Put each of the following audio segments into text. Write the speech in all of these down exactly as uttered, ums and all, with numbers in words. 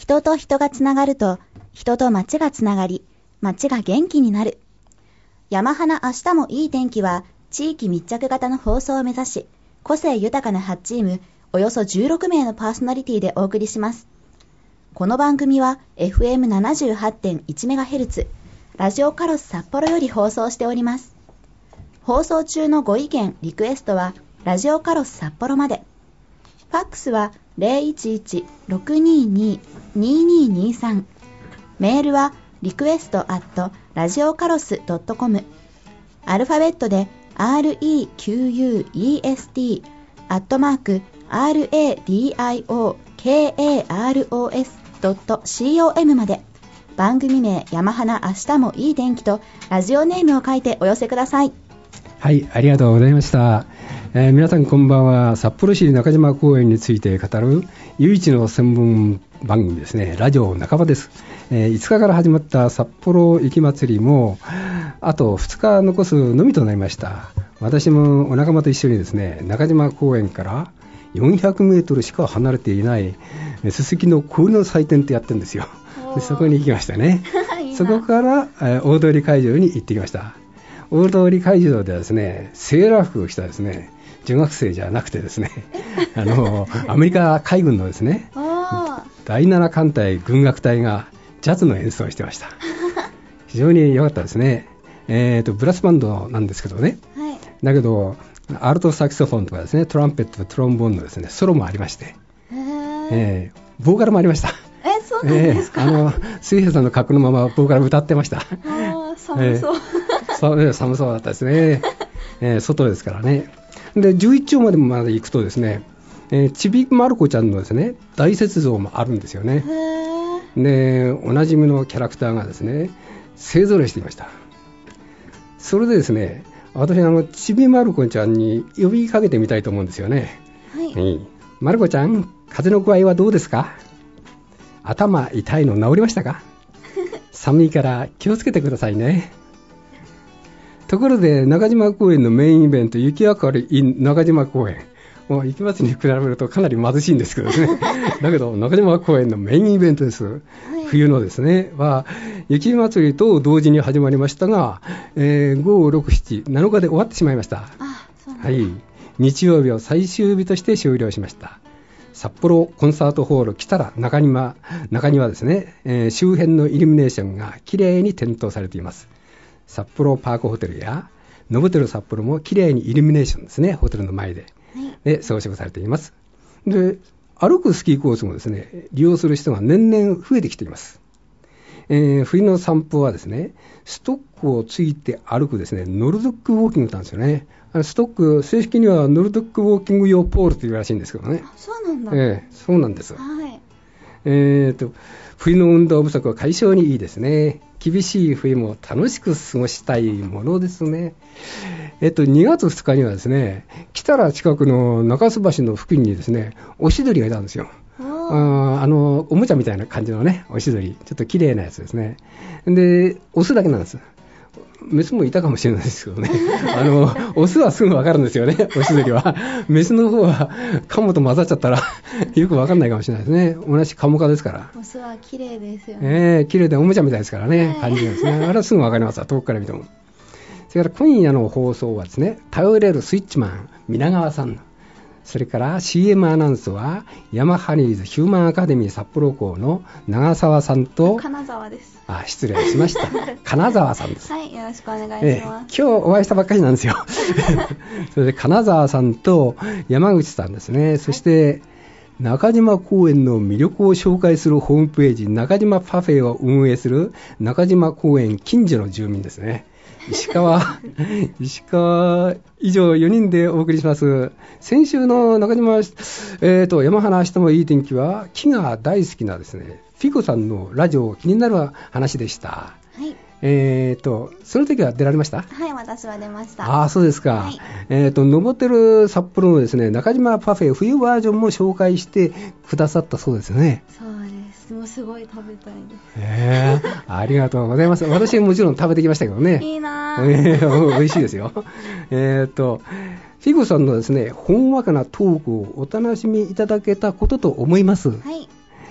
人と人がつながると、人と街がつながり、街が元気になる。山花明日もいい天気は、地域密着型の放送を目指し、個性豊かなはちチーム、およそじゅうろくめいのパーソナリティでお送りします。この番組は エフエムななじゅうはちてんいちメガヘルツ、ラジオカロス札幌より放送しております。放送中のご意見、リクエストは、ラジオカロス札幌まで。ファックスは ゼロいちいち ろくにーにー にーにーにーさん。メールはリクエストアットラジオカロスドットコム。アルファベットで アールイーキューユーイーエスティー アットマーク アールエーディーアイオーケーエーアールオーエスドットコム まで。番組名山花明日もいい天気とラジオネームを書いてお寄せください。 はい、ありがとうございました。えー、皆さんこんばんは。札幌市中島公園について語る唯一の専門番組ですね、ラジオ半ばです。えー、いつかから始まった札幌雪まつりもあとふつか残すのみとなりました。私もお仲間と一緒にですね、中島公園からよんひゃくメートルしか離れていないすすきの氷の祭典ってやってるんですよ。でそこに行きましたね。いいそこから、えー、大通会場に行ってきました。大通会場ではですね、セーラー服を着たですね、中学生じゃなくてですね、あのアメリカ海軍のですね、だいなな艦隊軍楽隊がジャズの演奏をしてました。非常に良かったですね。えーとブラスバンドなんですけどね、はい、だけどアルトサクソフォンとかですね、トランペット、トロンボーンのですね、ソロもありまして、えー、ボーカルもありました。 え、そうなんですか。 えー、あの水平さんの格のままボーカル歌ってました。 あ、寒そう。 えー、そう寒そうだったですね。えー、外ですからね。でじゅういち丁までまで行くとですね、えー、ちびまる子ちゃんのですね大雪像もあるんですよね。でおなじみのキャラクターがですね勢ぞろいしていました。それでですね、私あのちびまる子ちゃんに呼びかけてみたいと思うんですよね。はい、えー、まる子ちゃん、風邪の具合はどうですか？頭痛いの治りましたか？寒いから気をつけてくださいね。ところで中島公園のメインイベント、雪明かり in 中島公園、もう雪まつりに比べるとかなり貧しいんですけどね。だけど中島公園のメインイベントです。はい、冬のですねは雪まつりと同時に始まりましたが、えー、ご、ろく、しち、なのかで終わってしまいました。あ、そうなんだ。はい、日曜日を最終日として終了しました。札幌コンサートホール来たら中庭、中庭ですね、えー、周辺のイルミネーションがきれいに点灯されています。札幌パークホテルやノブテル札幌もきれいにイルミネーションですね、ホテルの前で、はい、で装飾されています。で歩くスキーコースもですね利用する人が年々増えてきています。えー、冬の散歩はですね、ストックをついて歩くですねノルドックウォーキングなんですよね。あのストック、正式にはノルドックウォーキング用ポールというらしいんですけどね。 あ、そうなんだ。 えー、そうなんです。 はい。 えーと、冬の運動不足は解消にいいですね。厳しい冬も楽しく過ごしたいものですね。えっと、にがつふつかにはですね、北ら近くの中洲橋の付近にですね、オシドリがいたんですよ。あ, あのおもちゃみたいな感じのね、オシドリ、ちょっと綺麗なやつですね。で、オスだけなんです。メスもいたかもしれないですけどね。あのオスはすぐ分かるんですよね、オシドリは。メスの方はカモと混ざっちゃったらよく分かんないかもしれないですね。同じカモ科ですから。 オスは綺麗ですよね。 えー、綺麗でおもちゃみたいですからね、はい、感じですね。あれはすぐ分かりますわ、遠くから見ても。それから今夜の放送はですね、頼れるスイッチマン皆川さん、それから シーエム アナウンスはヤマハニーズヒューマンアカデミー札幌校の長澤さんと、 金沢です。 あ、失礼しました。金沢さんです。 はい、よろしくお願いします。えー、 今日お会いしたばっかりなんですよ。それで金沢さんと山口さんですね。そして中島公園の魅力を紹介するホームページ、中島パフェを運営する中島公園近所の住民ですね。石川石川以上よにんでお送りします。先週の中島、えーと山花明日もいい天気は木が大好きなですねフィコさんのラジオ気になる話でした。はい、えーとその時は出られました？ はい、私は出ました。 ああ、そうですか。はい、えーと登ってる札幌のですね中島パフェ冬バージョンも紹介してくださったそうですね。 そうです。もうすごい食べたいです。 えー、ありがとうございます。私はもちろん食べてきましたけどね。 いいなー、えー、美味しいですよ。えーとフィゴさんのですねほんわかなトークをお楽しみいただけたことと思います。はい、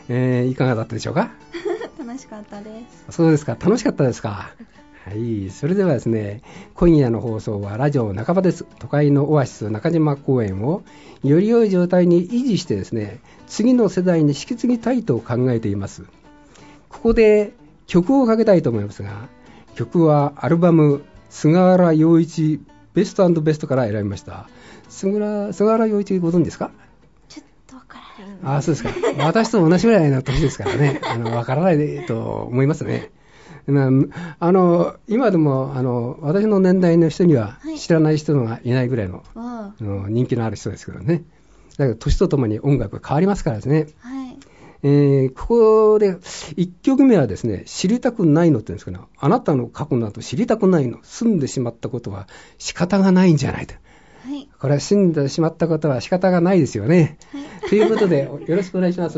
えー、いかがだったでしょうか？ 楽しかったです。 そうですか、楽しかったですか。はい、それではですね、今夜の放送はラジオ半ばです。都会のオアシス中島公園をより良い状態に維持してですね、次の世代に引き継ぎたいと考えています。ここで曲をかけたいと思いますが、曲はアルバム菅原洋一ベスト&ベストから選びました。菅原、菅原洋一ご存知ですか？ ちょっとわからない。 あ、そうですか。私と同じぐらいの年ですからね、あのわからないと思いますね。まあ、あの今でもあの私の年代の人には知らない人がいないぐらいの、はい、あの人気のある人ですけどね。だけど年とともに音楽が変わりますからですね。はい、えー、ここでいっきょくめはですね、知りたくないのって言うんですけど、あなたの過去など知りたくないの、済んでしまったことは仕方がないんじゃないと。はい、これは済んでしまったことは仕方がないですよね。はい、ということでよろしくお願いします。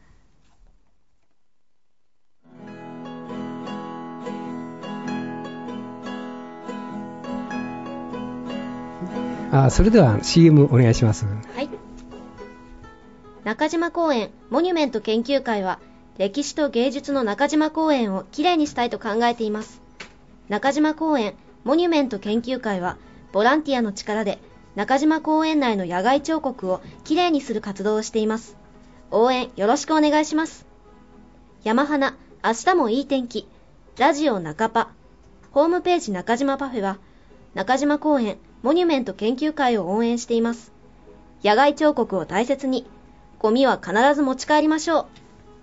あ、それでは シーエム お願いします。 はい。中島公園モニュメント研究会は、歴史と芸術の中島公園をきれいにしたいと考えています。中島公園モニュメント研究会は、ボランティアの力で中島公園内の野外彫刻をきれいにする活動をしています。応援よろしくお願いします。山花、明日もいい天気、ラジオ中パ、ホームページ中島パフェは、中島公園モニュメント研究会を応援しています。野外彫刻を大切に、ゴミは必ず持ち帰りましょう。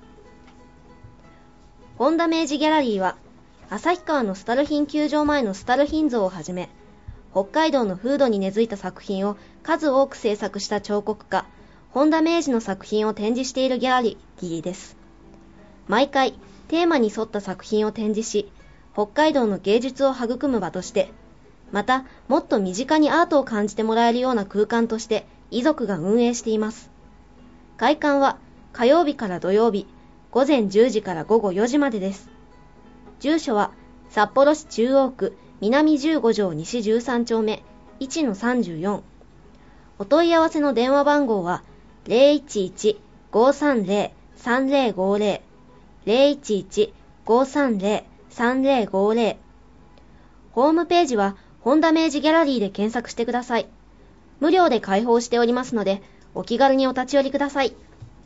本田明治ギャラリーは、旭川のスタルヒン球場前のスタルヒン像をはじめ、北海道の風土に根付いた作品を数多く制作した彫刻家、本田明治の作品を展示しているギャラリーです。毎回、テーマに沿った作品を展示し、北海道の芸術を育む場として、また、もっと身近にアートを感じてもらえるような空間として、遺族が運営しています。開館は、火曜日から土曜日、午前じゅうじから午後よじまでです。住所は、札幌市中央区、南じゅうご条西じゅうさん丁目、いちのさんじゅうよん。お問い合わせの電話番号は、ゼロいちいち ごーさんゼロ さんゼロごゼロ、ゼロいちいち ごーさんゼロ さんゼロごゼロ。ホームページは、本田明治ギャラリーで検索してください。無料で開放しておりますので、お気軽にお立ち寄りください。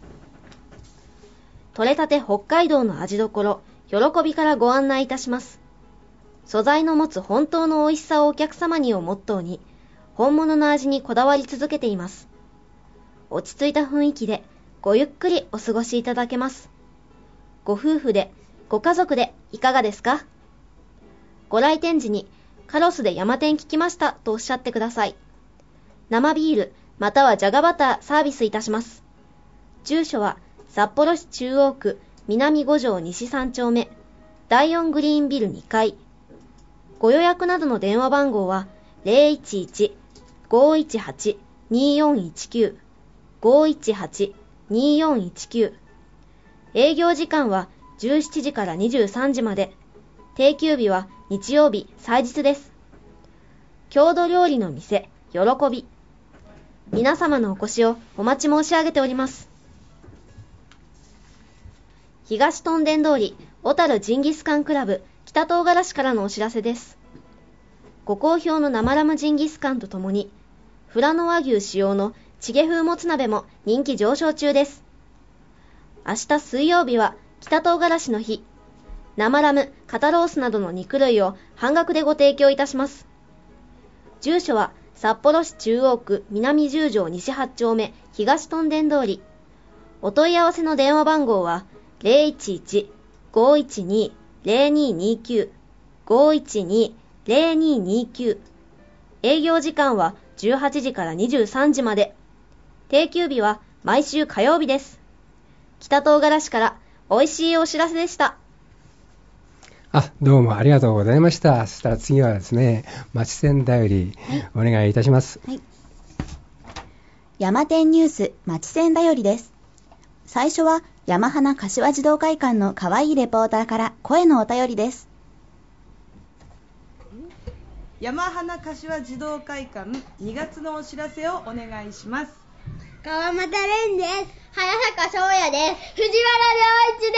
取れたて北海道の味どころ、喜びからご案内いたします。素材の持つ本当の美味しさをお客様にをモットーに、本物の味にこだわり続けています。落ち着いた雰囲気で、ごゆっくりお過ごしいただけます。ご夫婦で、ご家族でいかがですか？ご来店時に、カロスで山天聞きましたとおっしゃってください。生ビールまたはジャガバターサービスいたします。住所は札幌市中央区南ご条西さん丁目だいよんグリーンビルにかい。ご予約などの電話番号は ゼロいちいち ごーいちはち にーよんいちきゅう ごーいちはち にーよんいちきゅう。営業時間はじゅうしちじからにじゅうさんじまで。定休日は日曜日、祭日です。郷土料理の店、喜び。皆様のお越しをお待ち申し上げております。東屯田通り、小樽ジンギスカンクラブ、北唐辛子からのお知らせです。ご好評の生ラムジンギスカンとともに、富良野和牛使用のチゲ風もつ鍋も人気上昇中です。明日水曜日は北唐辛子の日。生ラム、肩ロースなどの肉類を半額でご提供いたします。住所は札幌市中央区南じゅう条西はち丁目東屯田通り。お問い合わせの電話番号は ゼロいちいち ごーいちに ゼロにーにーきゅう ごーいちに ゼロにーにーきゅう。営業時間はじゅうはちじからにじゅうさんじまで。定休日は毎週火曜日です。北唐辛子から美味しいお知らせでした。 あ、どうもありがとうございました。そしたら次はですね、町線だより、お願いいたします。はい。 山天ニュース町線だよりです。最初は山花柏児童会館の可愛いレポーターから声のお便りです。 山花柏児童会館にがつのお知らせをお願いします。 川又蓮です。 早坂翔也です。 藤原良一です。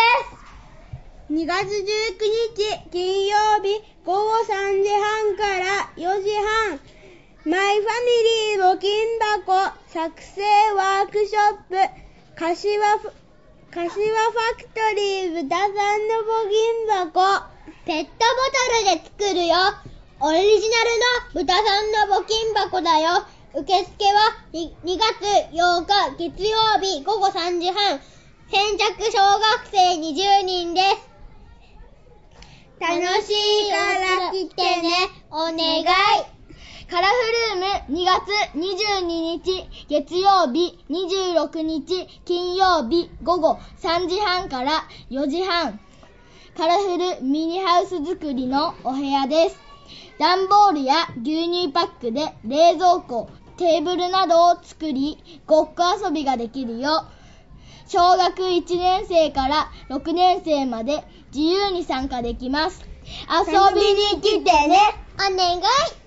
にがつじゅうくにち金曜日ごごさんじはんからよじはん、マイファミリー募金箱作成ワークショップ柏フ柏ファクトリー豚さんの募金箱。 ペットボトルで作るよ。オリジナルの豚さんの募金箱だよ。受付は にがつようか月曜日ごごさんじはん。先着小学生にじゅうにんです。 楽しいから来てね。 お願い。 カラフルームにがつにじゅうににち月曜日、にじゅうろくにち金曜日ごごさんじはんからよじはん。カラフルミニハウス作りのお部屋です。段ボールや牛乳パックで冷蔵庫、テーブルなどを作り、ごっこ遊びができるよ。小学いちねんせいからろくねんせいまで自由に参加できます。遊びに来てね。 お願い。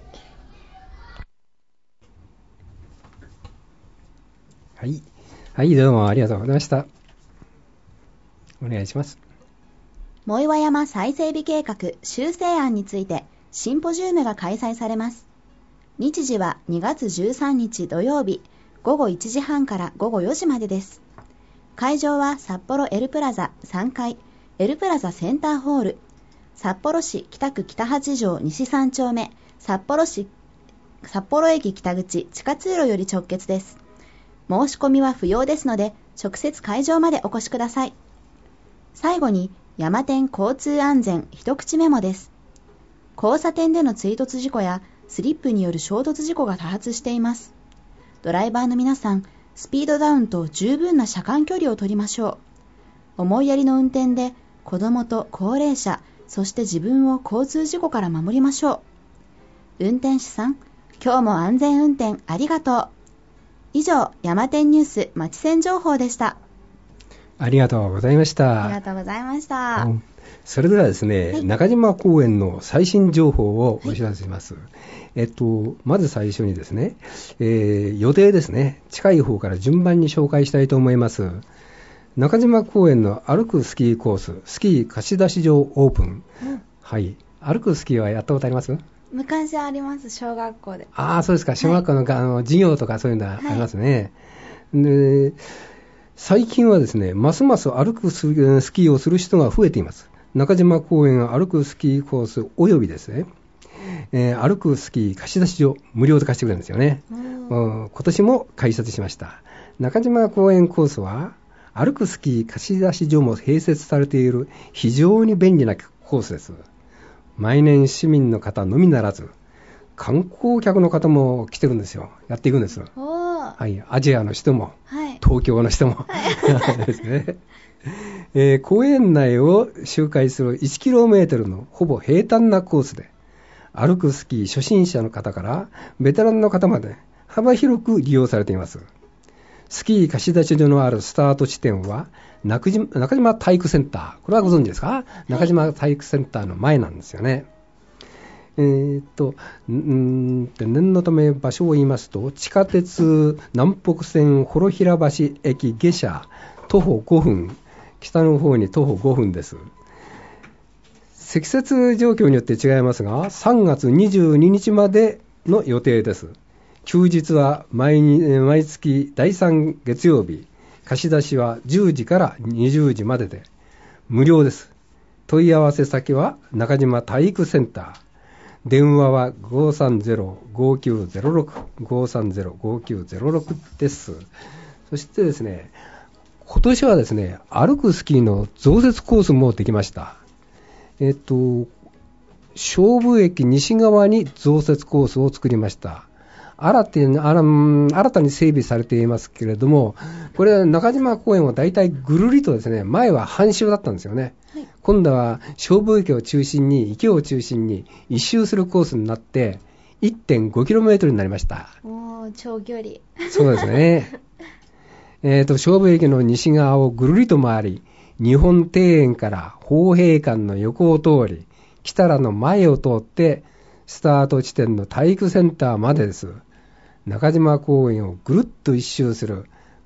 はい。はい、どうもありがとうございました。お願いします。 藻岩山再整備計画修正案についてシンポジウムが開催されます。日時はにがつじゅうさんにち土曜日ごごいちじはんからごごよじまでです。会場は札幌エルプラザさんがいエルプラザセンターホール、札幌市北区北八条西さんちょうめ、札幌市札幌駅北口地下通路より直結です。申し込みは不要ですので直接会場までお越しください。最後に山天交通安全一口メモです。交差点での追突事故やスリップによる衝突事故が多発しています。ドライバーの皆さん、スピードダウンと十分な車間距離を取りましょう。思いやりの運転で子どもと高齢者、そして自分を交通事故から守りましょう。運転手さん、今日も安全運転ありがとう。以上、山天ニュースまち線情報でした。 ありがとうございました。 ありがとうございました。 うん、それではですね、はい、中島公園の最新情報をお知らせします。はい、えっと、まず最初にですね、えー、予定ですね、近い方から順番に紹介したいと思います。中島公園の歩くスキーコース、スキー貸し出し場オープン。うん、はい。歩くスキーはやったことあります？ 昔あります、小学校で。 ああ、そうですか。小学校の、はい、あの授業とかそういうのがありますね。はい、で最近はですね、ますます歩くスキーをする人が増えています。中島公園歩くスキーコースおよびですね、えー、歩くスキー貸し出し場無料で貸してくれるんですよね。うん、今年も開設しました。中島公園コースは歩くスキー貸し出し場も併設されている非常に便利なコースです。毎年市民の方のみならず観光客の方も来てるんですよ。やっていくんです。はい、アジアの人も、はい、東京の人も、はい、ですね。えー、公園内を周回するいちキロメートルのほぼ平坦なコースで歩くスキー初心者の方からベテランの方まで幅広く利用されています。スキー貸し出し所のあるスタート地点は中島、中島体育センター、これはご存知ですか？はい、中島体育センターの前なんですよね。えー、っとんー念のため場所を言いますと、地下鉄南北線幌平橋駅下車徒歩ごふん、北の方に徒歩ごふんです。積雪状況によって違いますが、さんがつにじゅうににちまでの予定です。休日は 毎, 毎月だいさん月曜日、貸し出しはじゅうじからにじゅうじまでで無料です。問い合わせ先は中島体育センター、電話は ごーさんゼロ ごーきゅうゼロろく ごーさんゼロ ごーきゅうゼロろく です。そしてですね、今年はですね、歩くスキーの増設コースもできました。えっと菖蒲駅西側に増設コースを作りました。新たに、新たに整備されていますけれども、これは中島公園はだいたいぐるりとですね、前は半周だったんですよね。はい、今度は菖蒲駅を中心に、池を中心に一周するコースになって いってんごキロメートル になりました。 おー、長距離。 そうですね。えっと、菖蒲駅の西側をぐるりと回り、日本庭園から豊平館の横を通り、北らの前を通って、スタート地点の体育センターまでです。中島公園をぐるっと一周する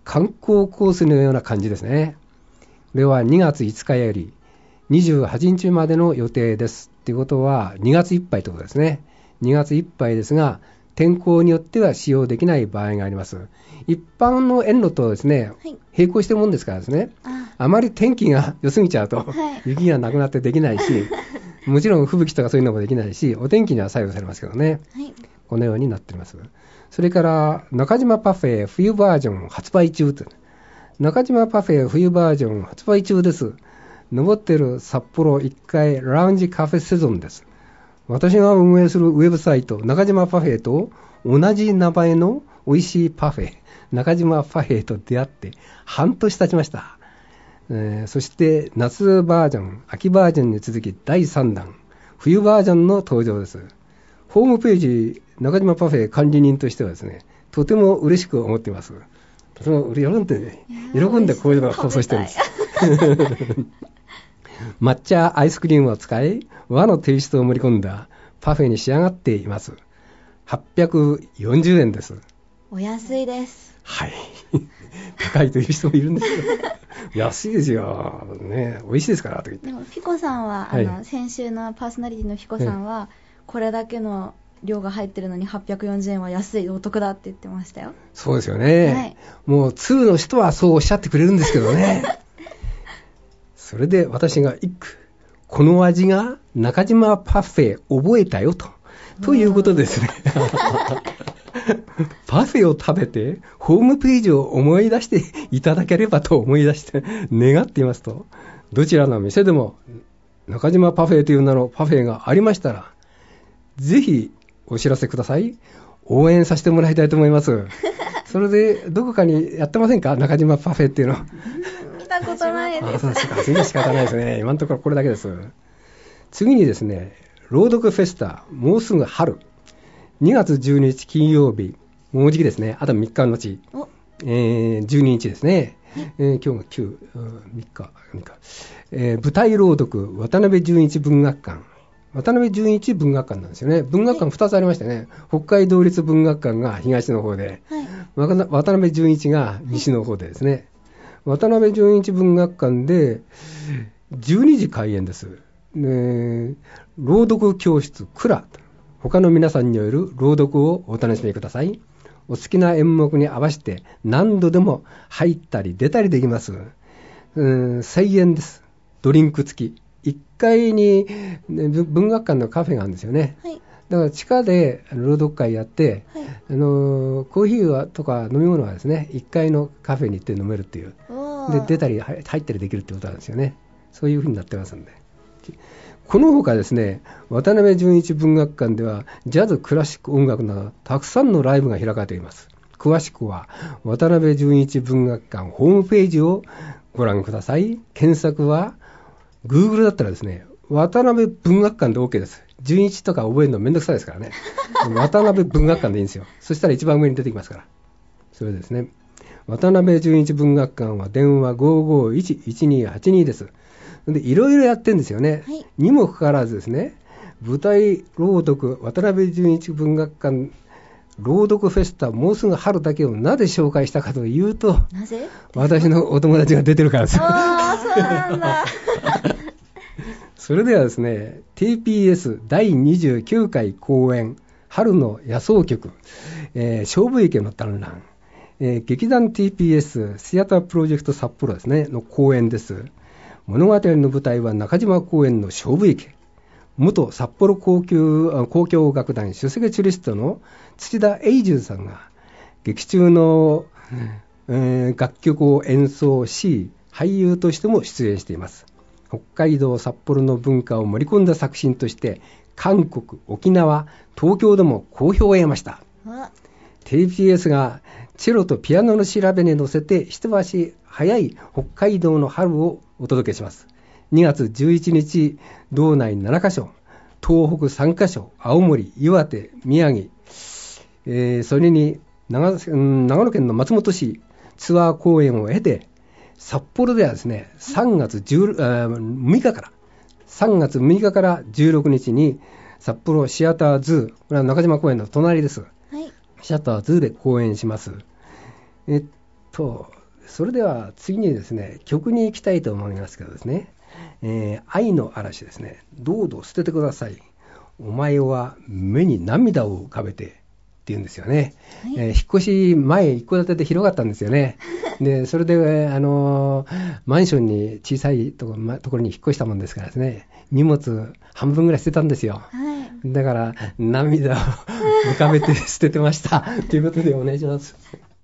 観光コースのような感じですね。これはにがついつかよりにじゅうはちにちまでの予定です。ということはにがついっぱいということですね。にがついっぱいですが、天候によっては使用できない場合があります。一般の園路とですね、はい、並行してるもんですからですね、あ, あまり天気が良すぎちゃうと、はい、雪がなくなってできないし、もちろん吹雪とかそういうのもできないし、お天気には左右されますけどね、はい、このようになっています。それから中島パフェ冬バージョン発売中と、中島パフェ冬バージョン発売中です。登ってる札幌いっかいラウンジカフェセゾンです。私が運営するウェブサイト中島パフェと同じ名前の美味しいパフェ中島パフェと出会って半年経ちました。えー、そして夏バージョン秋バージョンに続きだいさんだん冬バージョンの登場です。ホームページ中島パフェ管理人としてはですね、とても嬉しく思っています。とても喜んで、喜んでこういうのを放送してるんです抹茶アイスクリームを使い和のテイストを盛り込んだパフェに仕上がっています。はっぴゃくよんじゅうえんです。 お安いです。 はい高いという人もいるんですけど安いですよ、ね、美味しいですからと言って。 でもピコさんは、はい、あの先週のパーソナリティのピコさんは、はい、これだけの量が入ってるのにはっぴゃくよんじゅうえんは安いお得だって言ってましたよ。 そうですよね、はい、もう通の人はそうおっしゃってくれるんですけどねそれで私が一句、この味が中島パフェ覚えたよとということですねパフェを食べてホームページを思い出していただければと思い出して願っていますと、どちらの店でも中島パフェという名のパフェがありましたらぜひお知らせください。応援させてもらいたいと思いますそれでどこかにやってませんか、中島パフェっていうの見たことないです。 あ、そうですか。次は仕方ないですね。今のところこれだけです。次にですね、朗読フェスタもうすぐ春にがつじゅうににち金曜日、もうじきですね。あとみっかのち、えー、じゅうににちですね、えー、今日がきゅう、みっか、みっか、えー、舞台朗読渡辺淳一文学館、渡辺淳一文学館なんですよね。文学館ふたつありましてね、北海道立文学館が東の方で、はい、渡辺淳一が西の方でですね、渡辺淳一文学館でじゅうにじ開演です、ね、朗読教室クラ、他の皆さんによる朗読をお楽しみください。お好きな演目に合わせて何度でも入ったり出たりできます。うん、せんえんです。ドリンク付き。いっかいに、ね、文学館のカフェがあるんですよね、はい、だから地下で朗読会やって、はい、あのコーヒーはとか飲み物はですねいっかいのカフェに行って飲めるっていうで、出たり入ったりできるってことなんですよね。そういう風になってますんで、この他ですね、渡辺淳一文学館ではジャズ、クラシック音楽などたくさんのライブが開かれています。詳しくは渡辺淳一文学館ホームページをご覧ください。検索はGoogle だったらですね、渡辺文学館で OK です。純一とか覚えるのめんどくさいですからね。渡辺文学館でいいんですよ。そしたら一番上に出てきますから。それですね。渡辺純一文学館は電話ごーごーいちいちにーはちにーです。で、いろいろやってるんですよね。はい、にもかかわらずですね、舞台朗読渡辺純一文学館朗読フェスタもうすぐ春だけをなぜ紹介したかというと、 なぜ私のお友達が出てるからです。 ああ、そうなんだ。 それではですね、ティーピーエス だいにじゅうきゅうかい公演春の野草曲、えー、勝負池の団らん、えー、劇団 ティーピーエス シアタープロジェクト札幌ですねの公演です。物語の舞台は中島公園の勝負池。元札幌交響交響楽団首席チェリストの土田永住さんが劇中の、えー、楽曲を演奏し、俳優としても出演しています。北海道札幌の文化を盛り込んだ作品として韓国、沖縄、東京でも好評を得ました。 ティーピーエス がチェロとピアノの調べに乗せて一足早い北海道の春をお届けします。にがつじゅういちにち道内ななかしょ、東北さんかしょ、青森、岩手、宮城、えー、それに 長, 長野県の松本市ツアー公演を経て、札幌ではですねさんがつむいかからさんがつむいかからじゅうろくにちに札幌シアターズー、これは中島公園の隣です、はい、シアターズーで公演します。えっとそれでは次にですね、曲に行きたいと思いますけどですね、えー、愛の嵐ですね。どうぞ捨ててください。お前は目に涙を浮かべてって言うんですよね。はい、えー、引っ越し前一戸建てで広がったんですよね。で、それで、あのー、マンションに小さいところ、ま、ところに引っ越したもんですからですね、荷物半分ぐらい捨てたんですよ。はい、だから涙を浮かべて捨ててましたということでお願いします。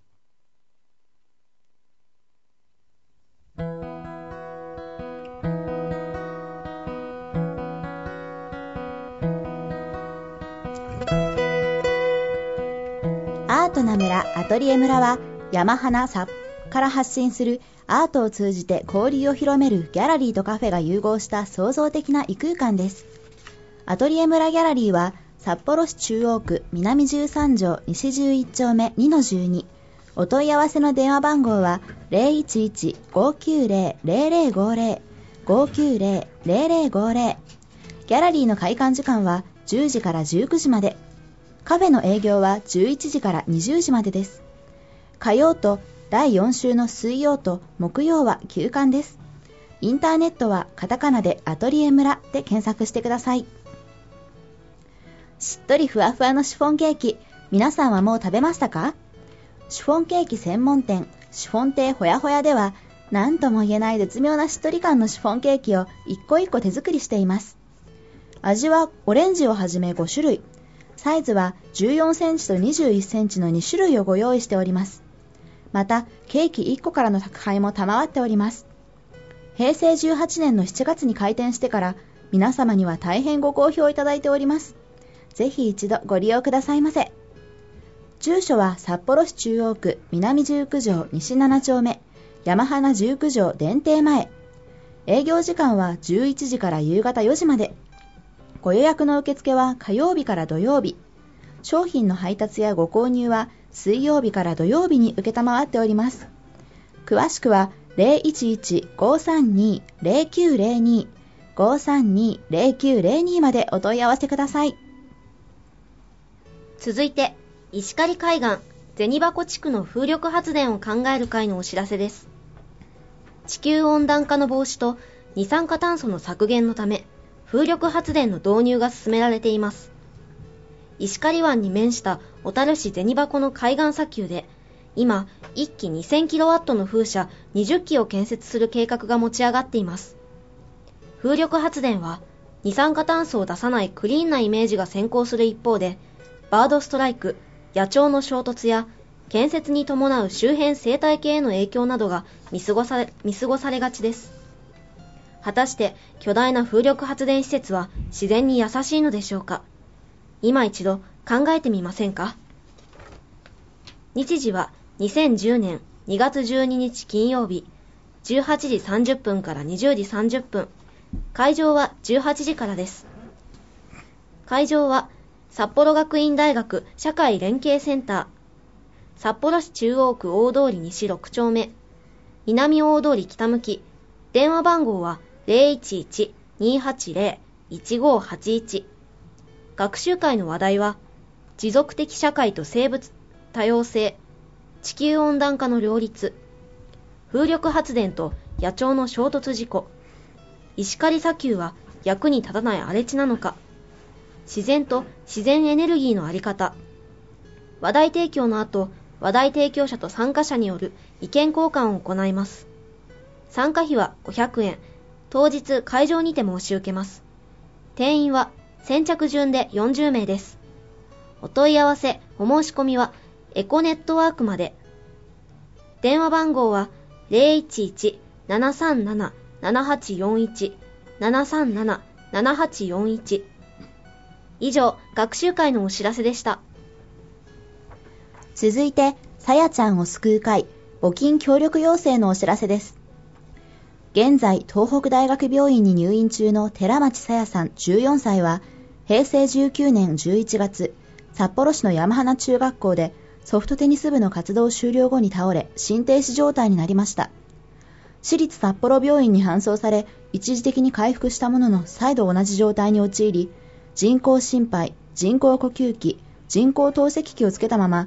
アートな村アトリエ村は山花さから発信するアートを通じて交流を広めるギャラリーとカフェが融合した創造的な異空間です。アトリエ村ギャラリーは札幌市中央区南じゅうさん条西じゅういち丁目 にのじゅうに。お問い合わせの電話番号は ゼロいちいち ごきゅうゼロ ゼロゼロごゼロ ごきゅうゼロ ゼロゼロごゼロ。ギャラリーの開館時間はじゅうじからじゅうくじまで。カフェの営業はじゅういちじからにじゅうじまでです。火曜とだいよん週の水曜と木曜は休館です。インターネットはカタカナでアトリエ村で検索してください。しっとりふわふわのシフォンケーキ、皆さんはもう食べましたか？シフォンケーキ専門店シフォン亭ほやほやでは、何とも言えない絶妙なしっとり感のシフォンケーキを一個一個手作りしています。味はオレンジをはじめご種類、サイズはじゅうよんセンチとにじゅういちセンチのに種類をご用意しております。また、ケーキいっこからの宅配も賜っております。へいせいじゅうはちねんのしちがつに開店してから、皆様には大変ご好評いただいております。ぜひ一度ご利用くださいませ。住所は札幌市中央区南じゅうきゅう条西なな丁目、山花じゅうきゅう条電停前。営業時間はじゅういちじから夕方よじまで。ご予約の受付は火曜日から土曜日。商品の配達やご購入は水曜日から土曜日に受けたまわっております。詳しくは ゼロいちいち ごさんに ゼロきゅうゼロに ごさんに ゼロきゅうゼロに までお問い合わせください。 続いて、石狩海岸銭箱地区の風力発電を考える会のお知らせです。地球温暖化の防止と二酸化炭素の削減のため、風力発電の導入が進められています。石狩湾に面した小樽市銭箱の海岸砂丘で、今、いっきにせんキロワットの風車にじゅっきを建設する計画が持ち上がっています。風力発電は、二酸化炭素を出さないクリーンなイメージが先行する一方で、バードストライク、野鳥の衝突や、建設に伴う周辺生態系への影響などが見過ごされ、見過ごされがちです。果たして巨大な風力発電施設は自然に優しいのでしょうか。今一度考えてみませんか。日時はにせんじゅうねんにがつじゅうににち金曜日、じゅうはちじさんじゅっぷんからにじゅうじさんじゅっぷん。会場はじゅうはちじからです。会場は札幌学院大学社会連携センター、札幌市中央区大通西ろく丁目、南大通北向き。電話番号は ゼロいちいち にーはちゼロ いちごはちいち。学習会の話題は、持続的社会と生物多様性、地球温暖化の両立、風力発電と野鳥の衝突事故、石狩砂丘は役に立たない荒れ地なのか、自然と自然エネルギーのあり方。話題提供の後、話題提供者と参加者による意見交換を行います。参加費はごひゃくえん、当日会場にて申し受けます。定員は先着順でよんじゅうめいです。お問い合わせ、お申し込みはエコネットワークまで。電話番号は ゼロいちいち ななさんなな ななはちよんいち ななさんなな ななはちよんいち。以上、学習会のお知らせでした。 続いて、さやちゃんを救う会、募金協力要請のお知らせです。現在、東北大学病院に入院中の寺町さやさんじゅうよんさいは、へいせいじゅうきゅうねんじゅういちがつ、札幌市の山花中学校でソフトテニス部の活動終了後に倒れ、心停止状態になりました。市立札幌病院に搬送され、一時的に回復したものの、再度同じ状態に陥り、人工心肺、人工呼吸器、人工透析器をつけたまま、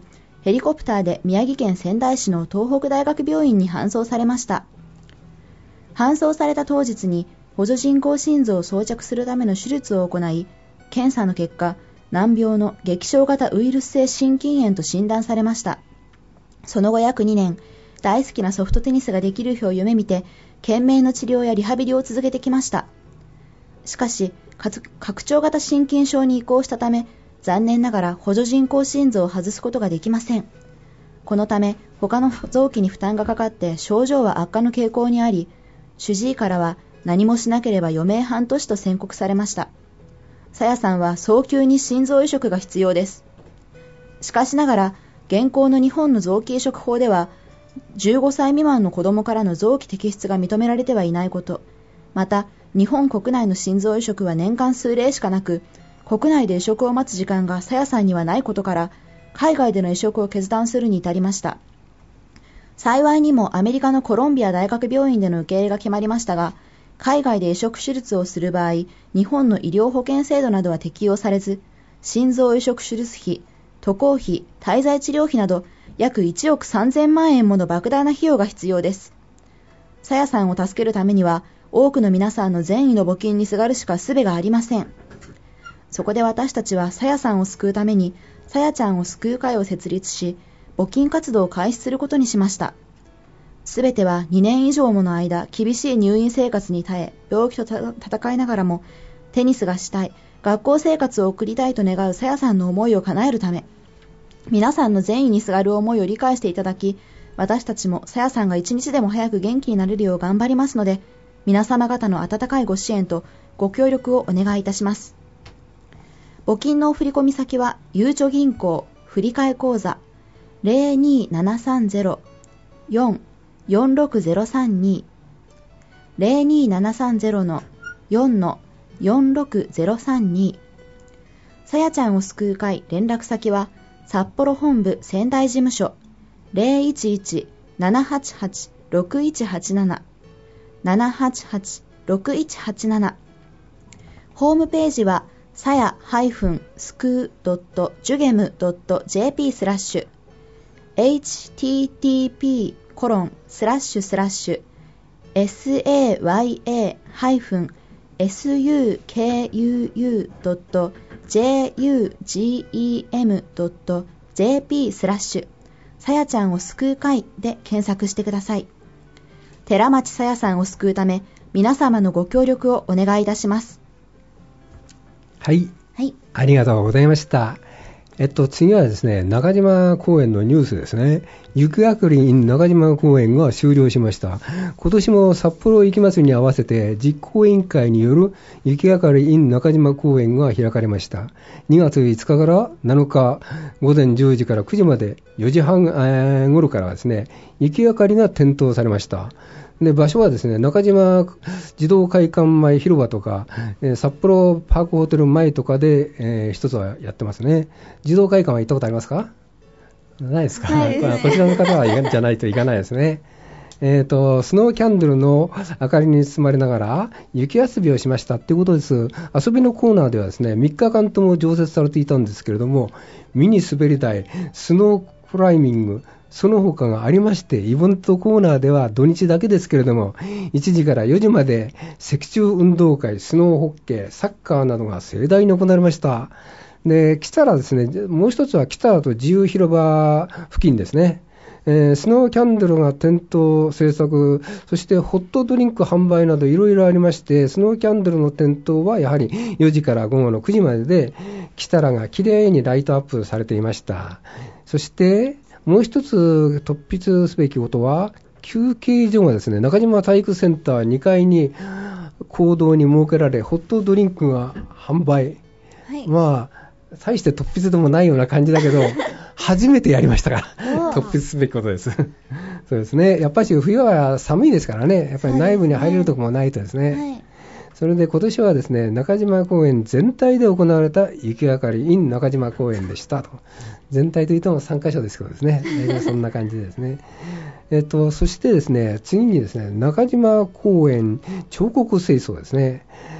ヘリコプターで宮城県仙台市の東北大学病院に搬送されました。搬送された当日に補助人工心臓を装着するための手術を行い、検査の結果、難病の激小型ウイルス性心筋炎と診断されました。その後約にねん、大好きなソフトテニスができる日を夢見て、懸命の治療やリハビリを続けてきました。しかし、拡張型心筋症に移行したため、残念ながら補助人工心臓を外すことができません。このため、他の臓器に負担がかかって症状は悪化の傾向にあり、主治医からは何もしなければ余命半年と宣告されました。さやさんは早急に心臓移植が必要です。しかしながら、現行の日本の臓器移植法では、じゅうごさい未満の子供からの臓器摘出が認められてはいないこと、また、日本国内の心臓移植は年間数例しかなく、国内で移植を待つ時間がさやさんにはないことから、海外での移植を決断するに至りました。幸いにもアメリカのコロンビア大学病院での受け入れが決まりましたが、海外で移植手術をする場合、日本の医療保険制度などは適用されず、心臓移植手術費、渡航費、滞在治療費など約いちおくさんぜんまんえんもの莫大な費用が必要です。さやさんを助けるためには、多くの皆さんの善意の募金にすがるしか術がありません。そこで私たちはさやさんを救うために、さやちゃんを救う会を設立し、募金活動を開始することにしました。すべてはにねん以上もの間、厳しい入院生活に耐え、病気と戦いながらも、テニスがしたい、学校生活を送りたいと願うさやさんの思いを叶えるため、皆さんの善意にすがる思いを理解していただき、私たちもさやさんが一日でも早く元気になれるよう頑張りますので、皆様方の温かいご支援とご協力をお願いいたします。募金のお振込先は、ゆうちょ銀行振替口座 ゼロにーななさんゼロ よん よんろくゼロさんに ゼロにーななさんゼロ の よん の よんろくゼロさんに。さやちゃんを救う会連絡先は、札幌本部仙台事務所 ゼロいちいち ななはちはち ろくいちはちなな ななはちはち ろくいちはちなな。ホームページはさや スクー ドット ジュゲム ドット ジェーピー スラッシュ エイチティーティーピー コロン スラッシュスラッシュ エスエーワイエー エスユーケーユーユー ドット ジェーユージーイーエム ドット ジェーピー スラッシュさやちゃんを救う会で検索してください。寺町さやさんを救うため、皆様のご協力をお願いいたします。 はい、 はい、 ありがとうございました。えっと、次はですね、中島公園のニュースですね。雪あかり in 中島公園が終了しました。今年も札幌雪まつりに合わせて実行委員会による雪あかり in 中島公園が開かれました。にがついつかからなのかごぜんじゅうじからくじまでよじはん、えー、頃からですね、雪あかりが点灯されました。で、場所はですね、中島児童会館前広場とか、えー、札幌パークホテル前とかで、えー、一つはやってますね。児童会館は行ったことありますか？ないですか？ ないですね。 こちらの方はじゃないといかないですね。えーと、スノーキャンドルの明かりに包まれながら雪遊びをしましたっていうことです。遊びのコーナーではですね、みっかかんとも常設されていたんですけれども、ミニ滑り台、スノークライミング、その他がありまして、イベントコーナーでは土日だけですけれども、いちじからよじまで脊柱運動会、スノーホッケー、サッカーなどが盛大に行われました。で、来たらですね、もう一つは来たらと自由広場付近ですね。えー、スノーキャンドルが点灯制作、そしてホットドリンク販売などいろいろありまして、スノーキャンドルの点灯はやはりよじから午後のくじまでで、来たらがきれいにライトアップされていました。そしてもう一つ突筆すべきことは、休憩所がですね、中島体育センターにかいに講堂に設けられ、ホットドリンクが販売、はい、まあ大して突筆でもないような感じだけど初めてやりましたから突筆すべきことですそうですね、やっぱり冬は寒いですからね、やっぱり内部に入れるところもないとですね、はい、それで今年はですね、中島公園全体で行われた雪あかり in 中島公園でしたと。全体といってもさんかしょですけどですね、そんな感じですね。えっと、そしてですね、次にですね、中島公園彫刻清掃ですね。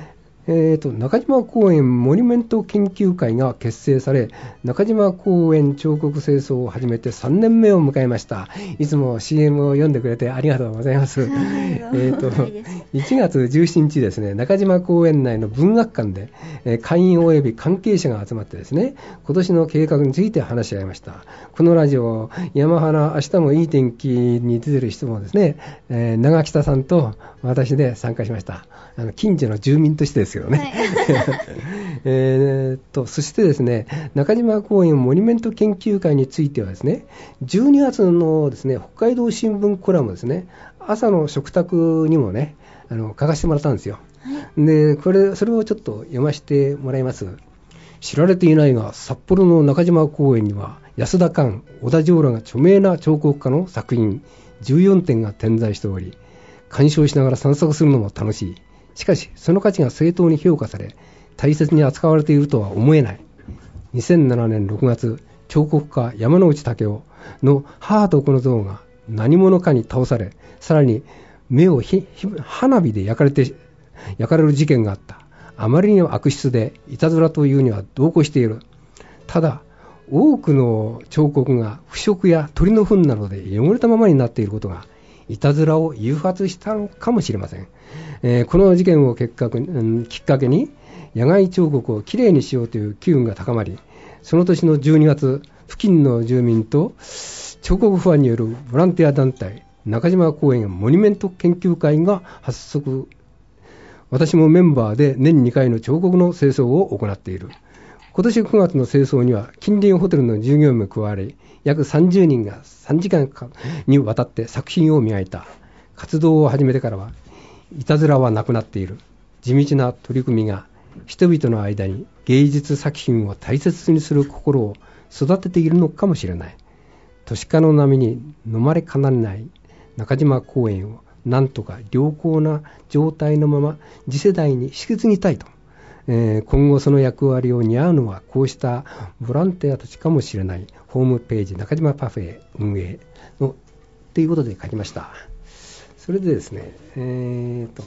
えーと、中島公園モニュメント研究会が結成され、中島公園彫刻清掃を始めてさんねんめを迎えました。いつも シーエム を読んでくれてありがとうございます。えーと、いちがつじゅうしちにちですね、中島公園内の文学館で、えー、会員及び関係者が集まってですね、今年の計画について話し合いました。このラジオ、山原明日もいい天気に出てる人もですね、えー、長北さんと私で参加しました。あの近所の住民としてですけどね、はいえー、とそしてですね、中島公園モニュメント研究会についてはですね、じゅうにがつのですね、北海道新聞コラムですね、朝の食卓にもね、あの書かせてもらったんですよ、はい、でこれそれをちょっと読ませてもらいます。知られていないが、札幌の中島公園には安田寛、小田城らが著名な彫刻家の作品じゅうよんてんが点在しており、鑑賞しながら散策するのも楽しい。しかしその価値が正当に評価され大切に扱われているとは思えない。にせんななねんろくがつ、彫刻家山之内武夫の母と子の像が何者かに倒され、さらに目をひひ花火で焼かれて焼かれる事件があった。あまりにも悪質でいたずらというには同行している。ただ多くの彫刻が腐食や鳥の糞などで汚れたままになっていることがいたずらを誘発したのかもしれません。えー、この事件をきっかけ、うん、きっかけに野外彫刻をきれいにしようという機運が高まり、その年のじゅうにがつ、付近の住民と彫刻ファンによるボランティア団体中島公園モニュメント研究会が発足。私もメンバーで年にかいの彫刻の清掃を行っている。今年くがつの清掃には近隣ホテルの従業員も加わり、約さんじゅうにんがさんじかんにわたって作品を磨いた。活動を始めてからはいたずらはなくなっている。地道な取り組みが人々の間に芸術作品を大切にする心を育てているのかもしれない。都市化の波に飲まれかねない中島公園をなんとか良好な状態のまま次世代に引き継ぎたいと、えー、今後その役割を担うのはこうしたボランティアたちかもしれない。ホームページ中島パフェ運営のということで書きました。それでですね、えーと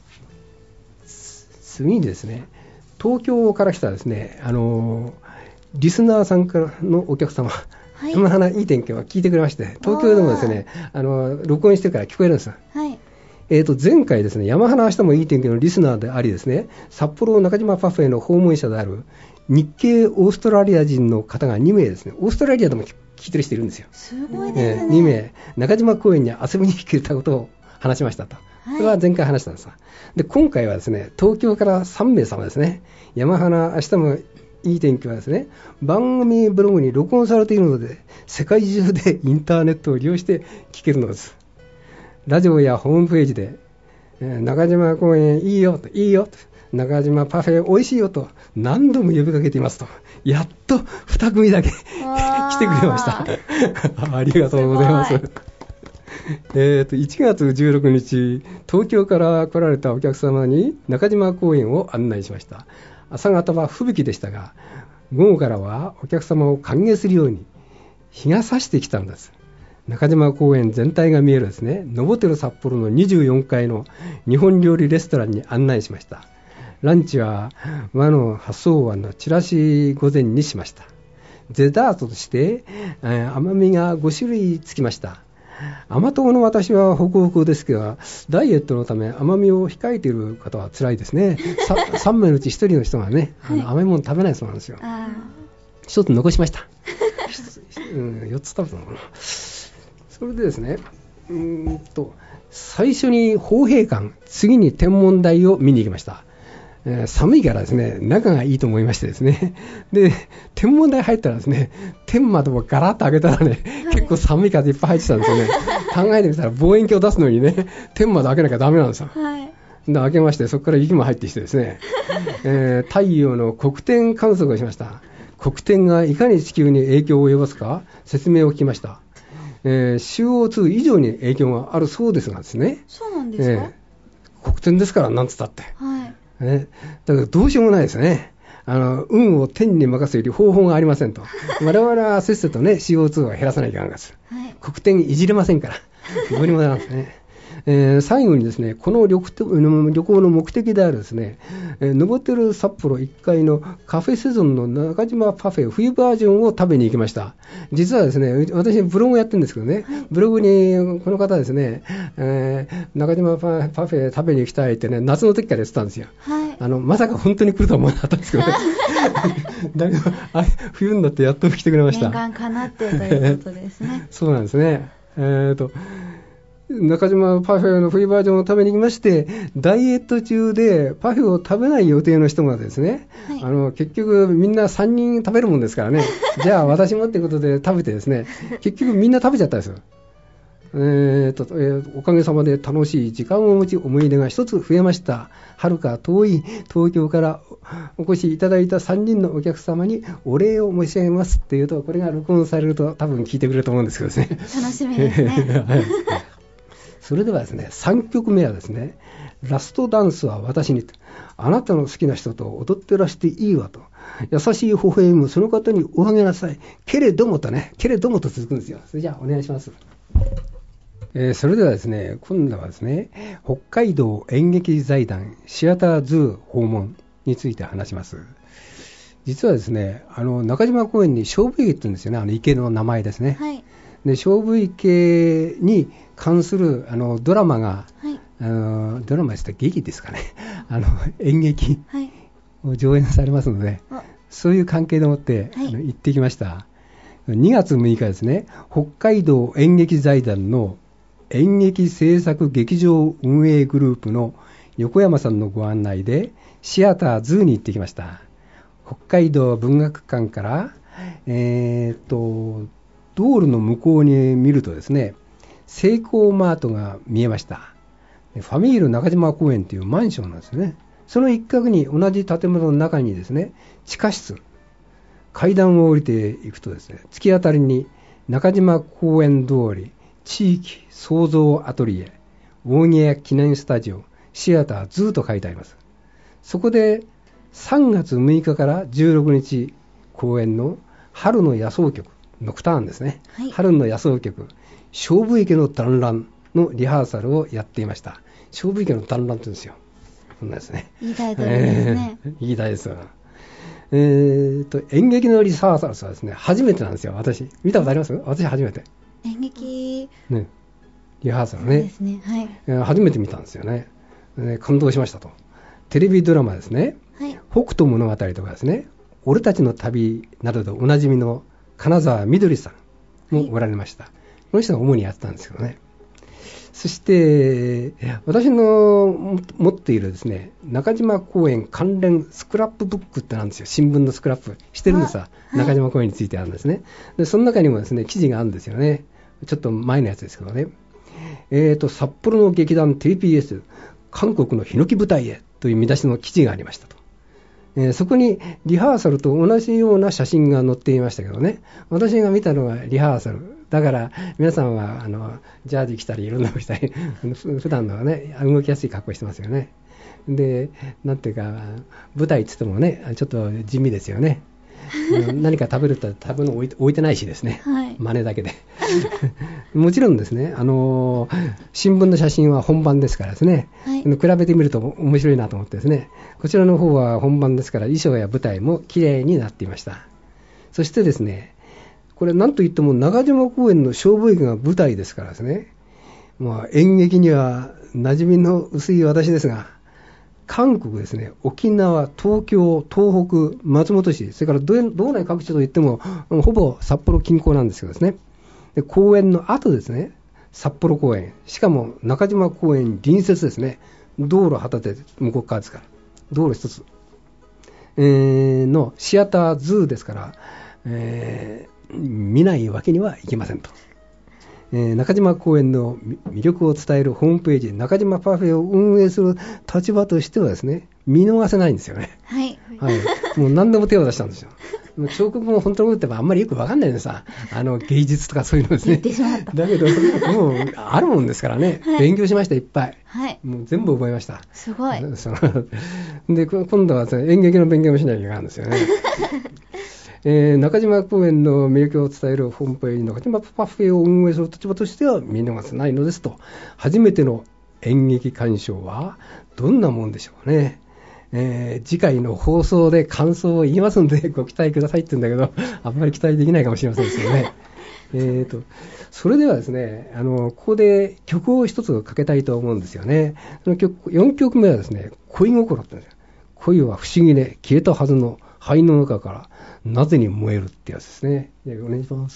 次にですね、東京から来たですね、あのリスナーさんからのお客様、はい、山原いい天気は聞いてくれまして、東京でもですね、あの録音してるから聞こえるんです。はい、えーと前回ですね、山原明日もいい天気のリスナーでありですね、札幌中島パフェの訪問者である日系オーストラリア人の方がにめいですね、オーストラリアでも聞いてる人いるんですよ。 すごいですね。 えー、にめい中島公園に遊びに来てたことを話しましたと。これは前回話したんです。で、今回はですね、東京からさんめいさまですね、山原明日もいい天気はですね、番組ブログに録音されているので、世界中でインターネットを利用して聞けるのです。ラジオやホームページで、えー、中島公園いいよと、いいよと、中島パフェ美味しいよと何度も呼びかけていますと、やっとにくみだけ来てくれました。ありがとうございます。えー、といちがつじゅうろくにち、東京から来られたお客様に中島公園を案内しました。朝方は吹雪でしたが、午後からはお客様を歓迎するように日が差してきたんです。中島公園全体が見えるですね、ノボテル札幌のにじゅうよんかいの日本料理レストランに案内しました。ランチは和の発想碗のチラシ御膳にしました。デザートとして、えー、甘みがごしゅるいつきました。甘党の私はホクホクですけど、ダイエットのため甘みを控えている方は辛いですね。さんめいのうちひとりの人がね、はい、あの甘いもの食べないそうなんですよ。ひとつ残しました。うん、よっつ食べたのかな。それでですね、うーんと最初に豊平館、次に天文台を見に行きました。えー、寒いからですね、仲がいいと思いましてですね、で天文台入ったらですね、天窓をガラッと開けたらね、はい、結構寒い風いっぱい入ってたんですよね。考えてみたら望遠鏡を出すのにね、天窓開けなきゃダメなんですよ。はい、で開けまして、そこから雪も入ってきてですね、えー、太陽の黒点観測をしました。黒点がいかに地球に影響を及ぼすか説明を聞きました。えー、シーオーツー 以上に影響があるそうですがですね。 そうなんですか？えー、 黒点ですから、なんつったって。 はい。 ね、だからどうしようもないですね。あの運を天に任せるより方法がありませんと。我々はせっせとね シーオーツー を減らさないといけないんです。はい、黒点いじれませんから。どうにもならんですね。 えー、最後にですね、この旅行の目的であるですね、えー、ノボテル札幌いっかいのカフェセゾンの中島パフェ冬バージョンを食べに行きました。実はですね、私ブログをやってるんですけどね、はい、ブログにこの方ですね、えー、中島パフェ食べに行きたいってね、夏の時から言ってたんですよ。はい、あのまさか本当に来るとは思わなかったんですけどね。だけどあ冬になってやっと来てくれました。 念願かなってということですね。 そうなんですね。えーと中島パフェの冬バージョンを食べに行きまして、ダイエット中でパフェを食べない予定の人がですね、はい、あの結局みんなさんにん食べるもんですからね、じゃあ私もってことで食べてですね、結局みんな食べちゃったんですよ。えーとえー、おかげさまで楽しい時間を持ち、思い出が一つ増えました。遥か遠い東京からお越しいただいたさんにんのお客様にお礼を申し上げますっていうと、これが録音されると多分聞いてくれると思うんですけどですね。 楽しみですね。はい、 それではですね、さんきょくめはですね、ラストダンスは私に、あなたの好きな人と踊ってらしていいわと、優しい微笑むその方におあげなさい、けれどもとね、けれどもと続くんですよ。それじゃあお願いします。えー、それではですね、今度はですね、北海道演劇財団シアターズー訪問について話します。実はですね、あの中島公園に勝負池って言うんですよね、あの池の名前ですね。はい、で勝負池に関するあのドラマが、はい、あのドラマですと劇ですかね、あの演劇を上演されますので、はい、そういう関係でもって、はい、あの行ってきました。にがつむいかですね、北海道演劇財団の演劇制作劇場運営グループの横山さんのご案内でシアターズーに行ってきました。北海道文学館から、えー、っと道路の向こうに見るとですね、セイコーマートが見えました。ファミール中島公園というマンションなんですね。その一角に同じ建物の中にですね、地下室、階段を降りていくとですね、突き当たりに中島公園通り、地域創造アトリエ、大宮記念スタジオ、シアターズーと書いてあります。そこでさんがつむいかからじゅうろくにち公演の春の野草曲、ノクターンですね、はい、春の野草曲、勝負池の団らんのリハーサルをやっていました。勝負池の団らんって言うんですよ。そんなですね。 いいタイトルですね。 えー、いいタイトルです。えーと、演劇のリハーサルはですね、初めてなんですよ、私。見たことあります？私初めて。 演劇、 ね、リハーサルね。 ですね、はい、 えー、初めて見たんですよね。えー、感動しましたと。テレビドラマですね、はい、北斗物語とかですね、俺たちの旅などでおなじみの金沢みどりさんもおられました。はい、この人が主にやってたんですけどね。そして私の持っているですね、中島公園関連スクラップブックってなんですよ。新聞のスクラップしてるんですわ、はい、中島公園についてあるんですね。でその中にもですね、記事があるんですよね。ちょっと前のやつですけどね。えーと札幌の劇団 ティーピーエス 韓国のヒノキ舞台へという見出しの記事がありましたと。えー、そこにリハーサルと同じような写真が載っていましたけどね、私が見たのはリハーサルだから、皆さんはあのジャージ着たりいろんな服着たり普段のはね、動きやすい格好してますよね。でなんていうか、舞台って言ってもね、ちょっと地味ですよね。何か食べると食べ物置いて、置いてないしですね、はい、真似だけでもちろんですね、あの新聞の写真は本番ですからですね、はい、比べてみると面白いなと思ってですね、こちらの方は本番ですから衣装や舞台も綺麗になっていました。そしてですね、これ何といっても中島公園の勝負池が舞台ですからですね、まあ、演劇には馴染みの薄い私ですが、韓国ですね、沖縄、東京、東北、松本市、それから道内各地といってもほぼ札幌近郊なんですけどですね、で公園の後ですね、札幌公園、しかも中島公園に隣接ですね、道路旗で向こう側ですから、道路一つ、えー、のシアターズーですから、えー、見ないわけにはいきませんと。えー、中島公園の魅力を伝えるホームページ、中島パフェを運営する立場としてはですね、見逃せないんですよね。 はい。 はい。もう何でも手を出したんですよ。彫刻も本当のことってあんまりよくわかんないのさ、あの芸術とかそういうのですね。 言ってしまった。 だけどもうあるもんですからね、はい、勉強しました、いっぱい。はい。もう全部覚えました。 すごい。 そので今度は演劇の勉強もしなきゃいけないんですよね。 えー、中島公園の魅力を伝えるホームページ中島パフェを運営する立場としては見逃せないのですと。初めての演劇鑑賞はどんなもんでしょうね。えー、次回の放送で感想を言いますのでご期待くださいって言うんだけど、あんまり期待できないかもしれませんですよね。えーと、それではですね、あの、ここで曲を一つかけたいと思うんですよね。その曲、よんきょくめはですね、恋心って言うんですよ。恋は不思議で消えたはずの灰の中からなぜに燃えるってやつですね。お願いします。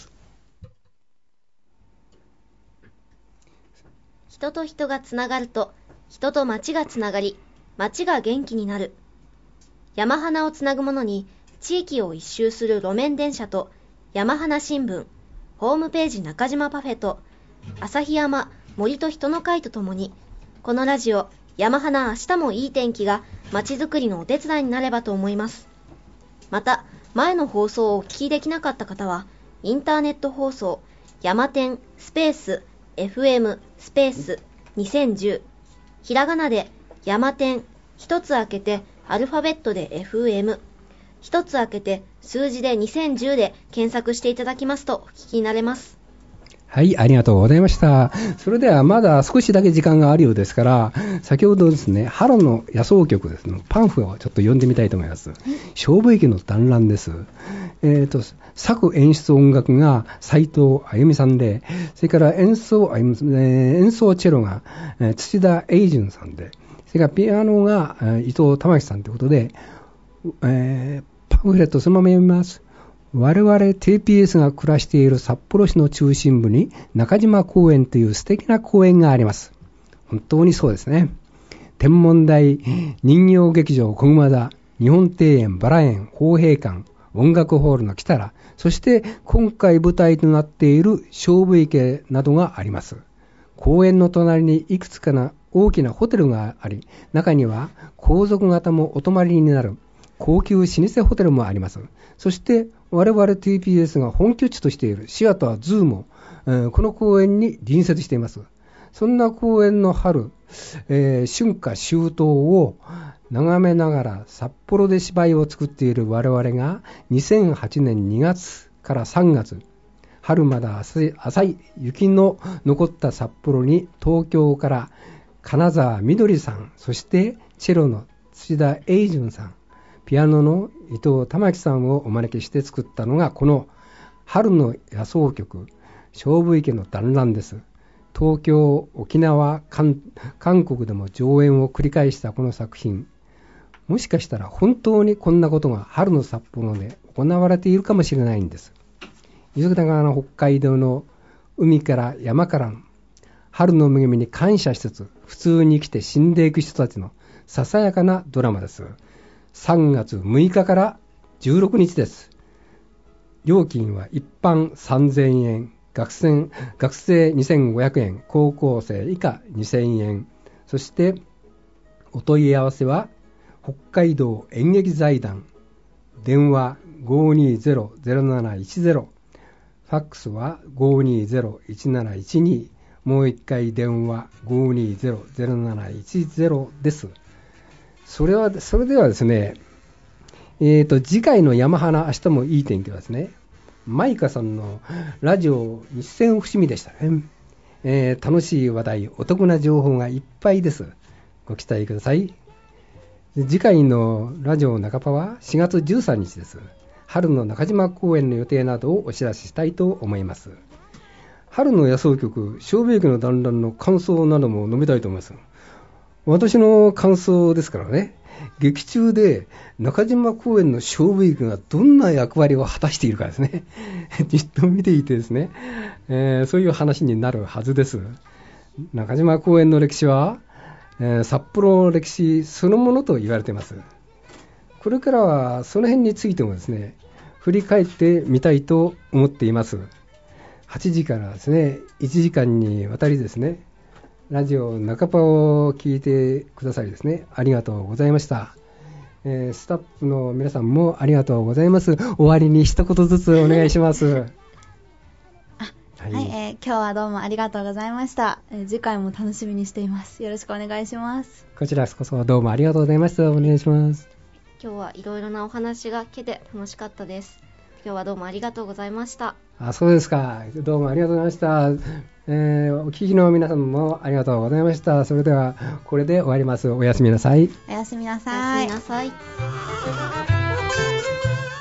人と人がつながると、人と町がつながり、町が元気になる。山花をつなぐものに、地域を一周する路面電車と、山花新聞、ホームページ中島パフェと、旭山森と人の会とともに、このラジオ、山花明日もいい天気が街づくりのお手伝いになればと思います。また、前の放送をお聞きできなかった方は、インターネット放送、山天スペース エフエム スペースにせんじゅう、ひらがなで山天一つ開けてアルファベットで エフエム、一つ開けて数字でにせんじゅうで検索していただきますとお聞きになれます。 はい、ありがとうございました。それではまだ少しだけ時間があるようですから、先ほどですね、春の野草曲ですね、パンフをちょっと読んでみたいと思います。菖蒲池の団らんです。えーと、作演出音楽が斉藤あゆみさんで、それから演奏、えー、演奏チェロが、えー、土田英順さんで、それからピアノが、えー、伊藤玉木さんということで、えー、パンフレットそのまま読みます。我々 ティーピーエス が暮らしている札幌市の中心部に中島公園という素敵な公園があります。本当にそうですね。天文台、人形劇場小熊田、日本庭園、バラ園、豊平館、音楽ホールの北ら、そして今回舞台となっている菖蒲池などがあります。公園の隣にいくつかの大きなホテルがあり、中には皇族方もお泊まりになる高級老舗ホテルもあります。そして我々 ティーピーエス が本拠地としているシアターズーも、えー、この公園に隣接しています。そんな公園の春、えー、春夏秋冬を眺めながら札幌で芝居を作っている我々がにせんはちねんにがつからさんがつ、春まだ浅い、浅い雪の残った札幌に東京から金沢みどりさん、そしてチェロの土田英順さん、ピアノの伊藤玉木さんをお招きして作ったのがこの春の野草曲菖蒲池の団らんです。東京、沖縄、韓国でも上演を繰り返したこの作品、もしかしたら本当にこんなことが春の札幌で行われているかもしれないんです。豊かな北海道の海から山から春の恵みに感謝しつつ普通に生きて死んでいく人たちのささやかなドラマです。さんがつむいかからじゅうろくにちです。料金は一般さんぜんえん、学生、学生にせんごひゃくえん、高校生以下にせんえん、そしてお問い合わせは北海道演劇財団、電話 ごーにーぜろ ぜろなないちぜろ、ファックスは ごーにーぜろ いちなないちに、もう一回電話 ごーにーぜろ ぜろなないちぜろ です。それは、それではですね、えーと、次回の山花明日もいい天気はですね、マイカさんのラジオ一線伏見でしたね。えー、楽しい話題、お得な情報がいっぱいです。ご期待ください。次回のラジオ中パはしがつじゅうさんにちです。春の中島公演の予定などをお知らせしたいと思います。春の野草曲、菖蒲池の団らんの感想なども述べたいと思います。私の感想ですからね、劇中で中島公園の菖蒲池がどんな役割を果たしているかですね、じっと見ていてですね、えー、そういう話になるはずです。中島公園の歴史は、えー、札幌の歴史そのものと言われています。これからはその辺についてもですね、振り返ってみたいと思っています。はちじからですね、いちじかんにわたりですね、ラジオ中パを聞いてくださりですね、ありがとうございました。えー、スタッフの皆さんもありがとうございます。終わりに一言ずつお願いします。 はい、はい、えー、今日はどうもありがとうございました。えー、次回も楽しみにしています。よろしくお願いします。 こちらこそどうもありがとうございました。お願いします。 今日はいろいろなお話が聞けて楽しかったです。 今日はどうもありがとうございました。 あ、そうですか。どうもありがとうございました。えー、お聞きの皆さんもありがとうございました。それではこれで終わります。おやすみなさい。 おやすみなさい。 おやすみなさい。